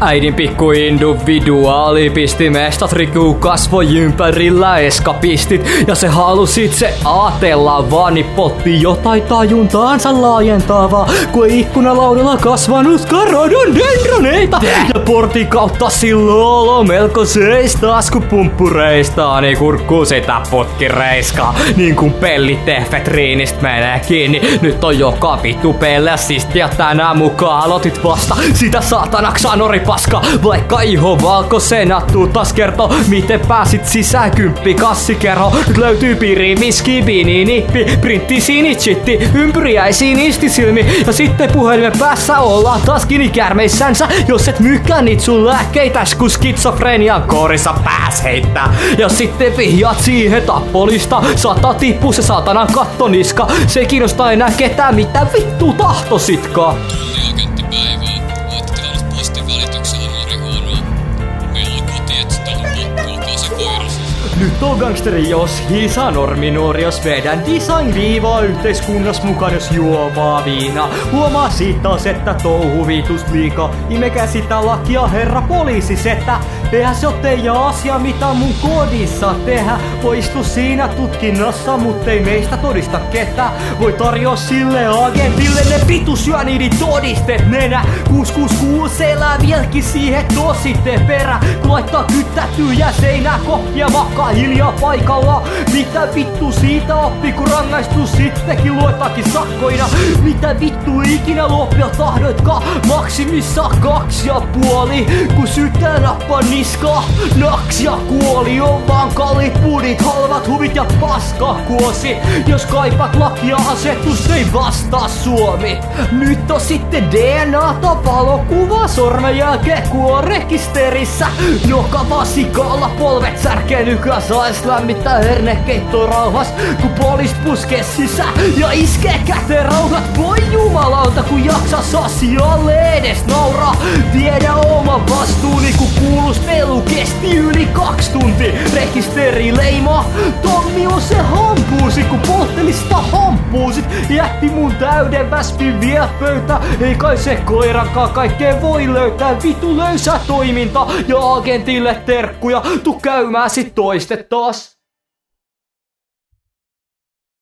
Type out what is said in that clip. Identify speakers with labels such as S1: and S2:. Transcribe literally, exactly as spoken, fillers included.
S1: Äidin pikku individuaali pisti mestat rikuu kasvoi ympärillä eskapistit. Ja se halusi itse aatella, vaan nippotti jotain tajuntaansa laajentavaa. Kun ikkunalaudalla kasvanut karodon dendroneita. Ja portin kautta silloin melko seis taskupumppureista. Niin kurkkuu sitä putkireiskaa. Niin kun pellitehvet riinistä menee kiinni. Nyt on joka vittu pelle sistiä tänään mukaan aloitit vasta. Sitä saatanaksaa noripaska. Vaikka iho valkoisena tuu taas kertoo, miten pääsit sisään kymppi kassikerho. Nyt löytyy piiri, viski, bini, nippi, printti, sinichitti, ympyriäisiin istisilmi. Ja sitten puhelimen päässä ollaan taas kinikärmeissänsä. Jos et myykään niit sun lääkkeitäs, kun skitsofrenian kourissa pääs heittää. Ja sitten vihjaat siihen tappolista. Saattaa tippuu se saatanan kattoniska. Se ei kiinnosta enää ketään, mitä vittu tahtositkaan. Nyt on gangsteri jos hisa norminuori, jos vedän design-viivaa yhteiskunnas mukaan, jos juovaa viina. Huomaa sit taas, että touhu vitus liikaa. Imekä sitä lakia, herra poliisis, että eihän se oo teidän asia, mitä mun kodissa tehdä. Voi istu siinä tutkinnassa, mut ei meistä todista ketään. Voi tarjoa sille agentille ne vitus syöniidi todistet nenä. kuusi kuusi kuusi elää vieläkin siihen tositteen perä. Kun laittaa kyttätyjä seinää kohtia makaa hiljaa paikalla. Mitä vittu siitä oppi, kun rangaistus sittenkin luetakin sakkoina. Mitä vittu ikinä lopia tahdoitkaan, maksimissa kaksi ja puoli. Kun syyttää nappa niskaa, naks ja kuoli. On vaan kalliit pudit, halvat huvit ja paska kuosi. Jos kaipat lakia asetus, ei vastaa Suomi. Nyt on sitten D N A-ta valokuva sormenjälkeen, kun on rekisterissä. Joka vasikalla polvet särkee nykyään sais lämmittää hernekeittoa rauhas. Kun poliis puskee sisään ja iskee käteen rauhat. Voi jumalauta, kun jaksas asialle edes nauraa. Tiedä oma vastuuni, kun kuuluspelu kesti yli kaksi tuntia. Rekisteri leimaa, Tommi on se hampuusi. Kun polttelista hampuusit, jätti mun täyden väspin vie pöytä. Ei kai se koirankaan kaikkeen voi löytää. Vitu löysä toiminta ja agentille terkkuja. Tu käymään sit toiste taas.